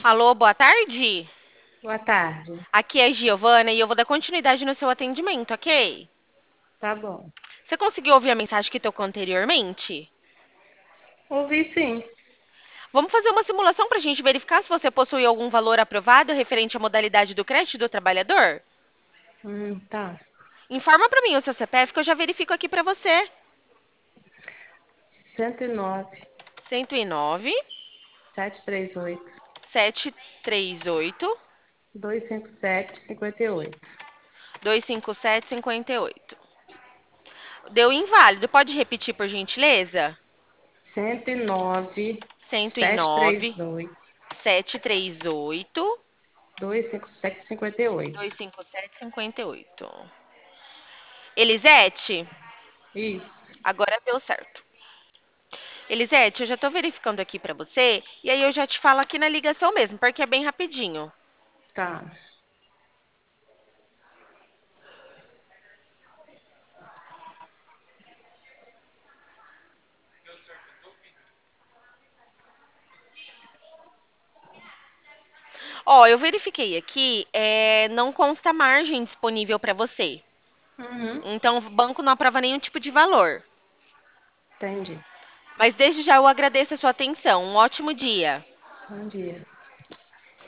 Alô, boa tarde. Boa tarde. Aqui é a Giovana e eu vou dar continuidade no seu atendimento, ok? Tá bom. Você conseguiu ouvir a mensagem que tocou anteriormente? Ouvi sim. Vamos fazer uma simulação para a gente verificar se você possui algum valor aprovado referente à modalidade do crédito do trabalhador? Tá. Informa para mim o seu CPF que eu já verifico aqui para você. 109, 109 738, 738 257, 58. 257 58. Deu inválido. Pode repetir por gentileza? 109, 109 738, 738 257, 58. 257 58. Elisete, Isso. agora deu certo. Elisete, eu já tô verificando aqui pra você e aí eu já te falo aqui na ligação mesmo, porque é bem rapidinho. Tá. Ó, eu verifiquei aqui, não consta margem disponível pra você. Uhum. Então, o banco não aprova nenhum tipo de valor. Entendi. Mas desde já eu agradeço a sua atenção. Um ótimo dia. Bom dia.